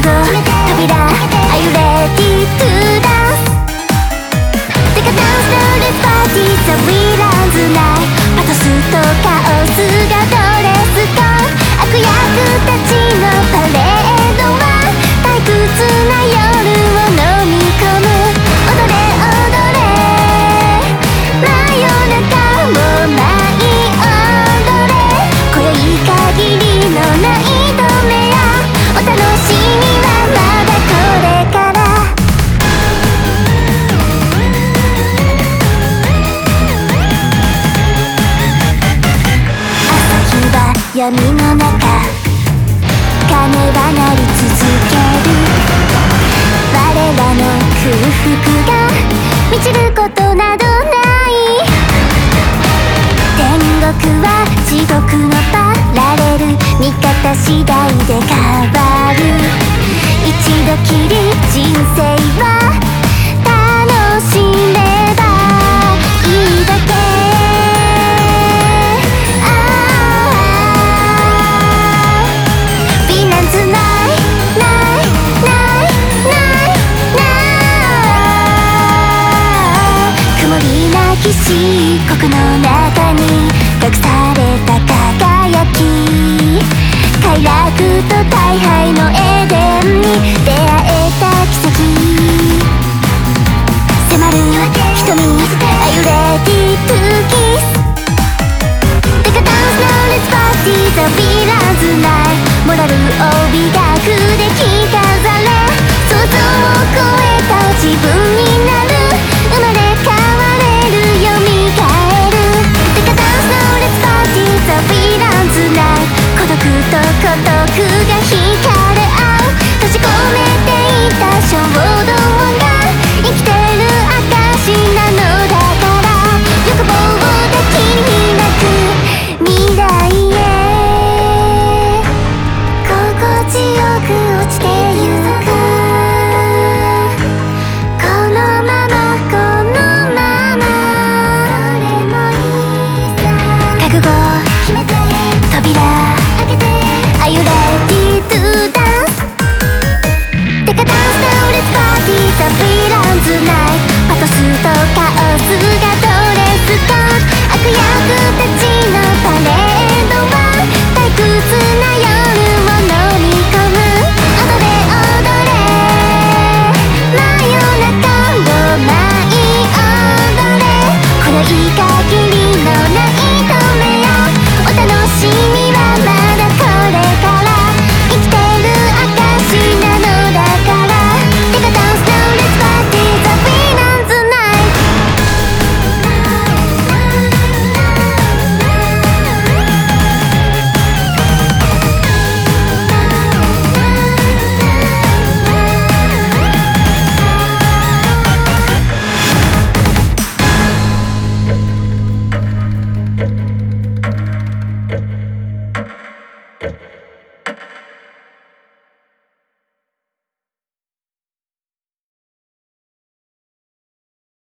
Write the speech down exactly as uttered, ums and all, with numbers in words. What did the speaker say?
扉 Are you ready to dance? Take a dance to this party so we run tonight パトスとカオスがドレスと悪役たちのパレードは退屈な夜を飲み込む踊れ踊れ真夜中も舞い踊れ今宵限りのナイトメアお楽しみはまだこれから朝日は闇の中鐘は鳴り続ける我らの空腹が満ちることなどない天国は地獄のパラレル見方次第で変わる一度きり人生は楽しめばいいだけヴィーナンズないないないないない曇りなき漆黒の中に隠された輝き快楽と大敗のエデンに出会えた奇跡迫る瞳 Are you ready to kiss? Take a dance now let's party the villains night モラルを美学で着飾れ想像を超えた自分になる生まれ変われる蘇る Take a dance now let's party the villains night 孤独と孤独が惹かれ合う閉じ込めていた衝動